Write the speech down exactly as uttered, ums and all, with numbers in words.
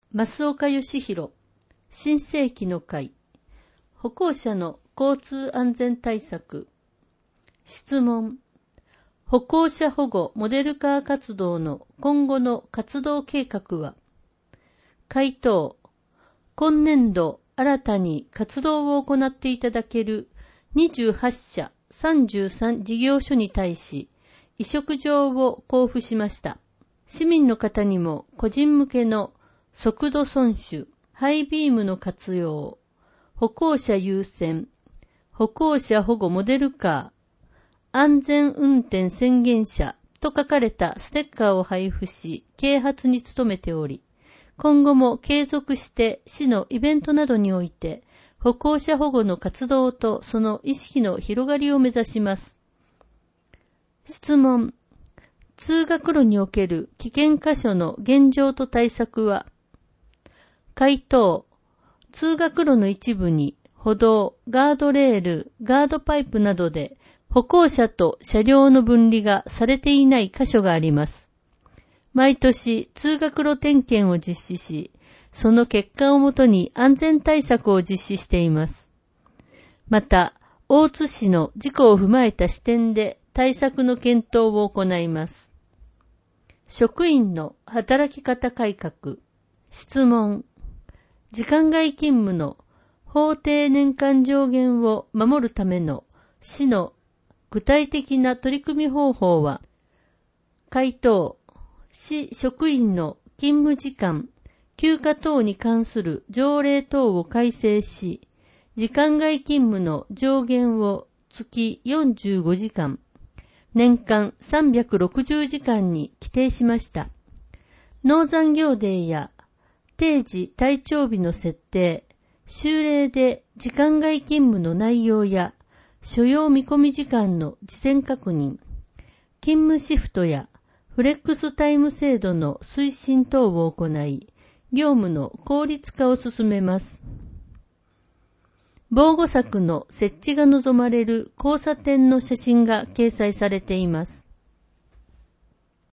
増岡義弘、新世紀の会、歩行者の交通安全対策。質問。歩行者保護モデルカー活動の今後の活動計画は？回答。今年度新たに活動を行っていただけるにじゅうはちしゃさんじゅうさん事業所に対し、委嘱状を交付しました。市民の方にも個人向けの速度遵守、ハイビームの活用、歩行者優先、歩行者保護モデルカー、安全運転宣言者と書かれたステッカーを配布し、啓発に努めており、今後も継続して市のイベントなどにおいて、歩行者保護の活動とその意識の広がりを目指します。質問。通学路における危険箇所の現状と対策は？回答。通学路の一部に歩道、ガードレール、ガードパイプなどで歩行者と車両の分離がされていない箇所があります。毎年通学路点検を実施し、その結果をもとに安全対策を実施しています。また、大津市の事故を踏まえた視点で対策の検討を行います。職員の働き方改革。質問。時間外勤務の法定年間上限を守るための市の具体的な取り組み方法は？回答。市職員の勤務時間、休暇等に関する条例等を改正し、時間外勤務の上限を月よんじゅうごじかん、年間さんびゃくろくじゅうじかんに規定しました。農残業デーや定時退庁日の設定、修例で時間外勤務の内容や所要見込み時間の事前確認、勤務シフトやフレックスタイム制度の推進等を行い、業務の効率化を進めます。防護柵の設置が望まれる交差点の写真が掲載されています。